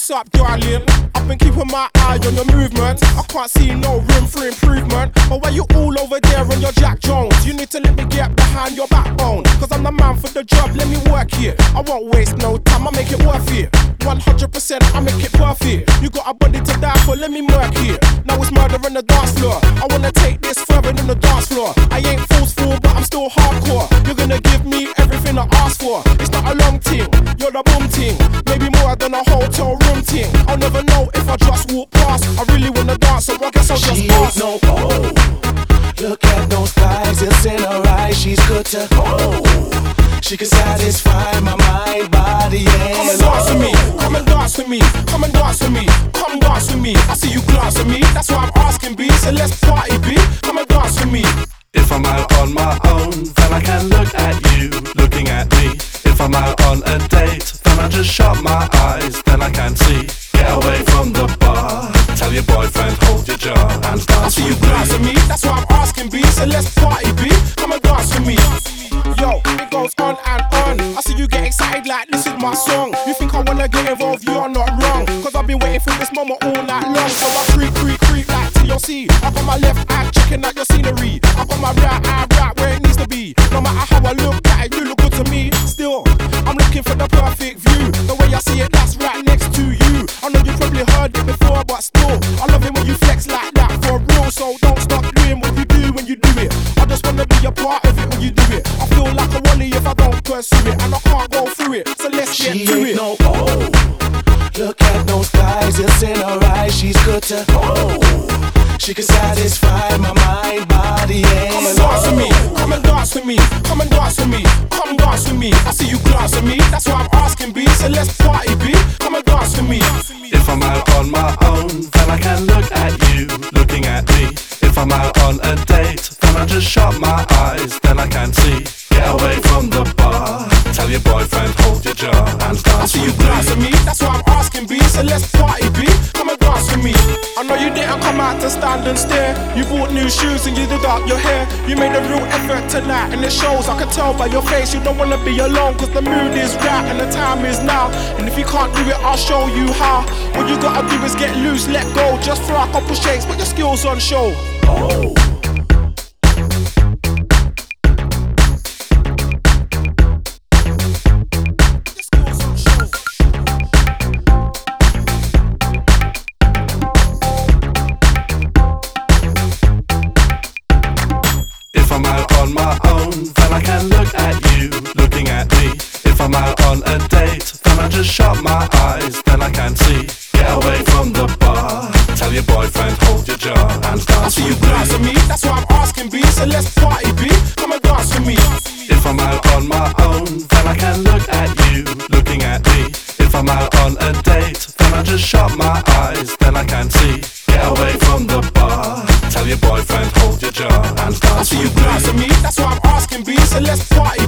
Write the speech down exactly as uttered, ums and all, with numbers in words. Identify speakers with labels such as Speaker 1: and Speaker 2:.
Speaker 1: What's up, darling? I've been keeping my eye on your movements. I can't see no room for improvement. But why you all over there on your Jack Jones? You need to let me get behind your backbone. Cause I'm the man for the job, let me work here. I won't waste no time, I make it worth it. one hundred percent I make it perfect. You got a body to die for, let me murk here. Now it's murder on the dance floor. I wanna take this further than the dance floor. I ain't forceful, but I'm still hardcore. You're gonna give me everything I ask for. It's not a long ting, you're the boom ting. Maybe more than a hotel room ting. I'll never know if I just walk past. I really wanna dance, so I guess I'll just
Speaker 2: she
Speaker 1: pass.
Speaker 2: She ain't no oh. Look at those thighs, it's in her eyes. She's good to oh. She can satisfy my mind, body, and
Speaker 1: come and dance with me, come and dance with me, come and dance with me, come dance with me. I see you glance at me, that's why I'm asking B. So let's party B, come and dance with me.
Speaker 3: If I'm out on my own, then I can look at you, looking at me. If I'm out on a date, then I just shut my eyes, then I can see. Get away from the bar, tell your boyfriend hold your jaw and dance.
Speaker 1: I see you glance at me, that's why I'm asking B. So let's party B, come and dance with me. Yo, it goes on and on. I see you get excited like this is my song. You think I wanna get involved, you are not wrong. Cause I've been waiting for this moment all night long. So I creep, creep, creep like T L C. I got my left eye checking out your scenery. I got my right eye right where it needs to be. No matter how I look at it, you look good to me. Still, I'm looking for the perfect view. The way I see it, that's right next to you. I know you probably heard it before, but still, I love it when you flex like that for real. So don't stop doing what you do when you do it. I just wanna be a part of it when you do it. I feel like a wally if I don't pursue it, and I can't go through it. So let's
Speaker 2: she
Speaker 1: get to
Speaker 2: ain't
Speaker 1: it.
Speaker 2: No oh. Look at those thighs, it's in her eyes. She's good to oh. She can satisfy my mind, body, and
Speaker 1: come and dance with me, come and dance with me, come and dance with me, come dance with me. I see you glance at me, that's why I'm asking B. So let's party B, come and dance with me.
Speaker 3: If I'm out on my own, then I can look at you, looking at me. If I'm out on a date, then I just shut my eyes, then I can see. Get away from the bar, tell your boyfriend hold your jaw and dance.
Speaker 1: I see you glance at me, that's why I'm asking B. So let's party B, come and dance with me. I know you didn't come out to stand and stare. You bought new shoes and you did up your hair. You made a real effort tonight and it shows. I can tell by your face you don't wanna be alone. Cause the mood is right and the time is now. And if you can't do it, I'll show you how. All you gotta do is get loose, let go. Just throw a couple shakes, put your skills on show. Oh.
Speaker 3: If I'm out on my own, then I can look at you, looking at me. If I'm out on a date, then I just shut my eyes, then I can see. Get away from the bar, tell your boyfriend hold your jaw and dance.
Speaker 1: I see you glance at me, that's why I'm asking B. So let's party B, come and dance with me.
Speaker 3: If I'm out on my own, then I can look at you, looking at me. If I'm out on a date, then I just shut my eyes, then I can see. Get away from the bar, tell your boyfriend hold your jaw and dance.
Speaker 1: I see you glance at me, that's why I'm asking B. So let's party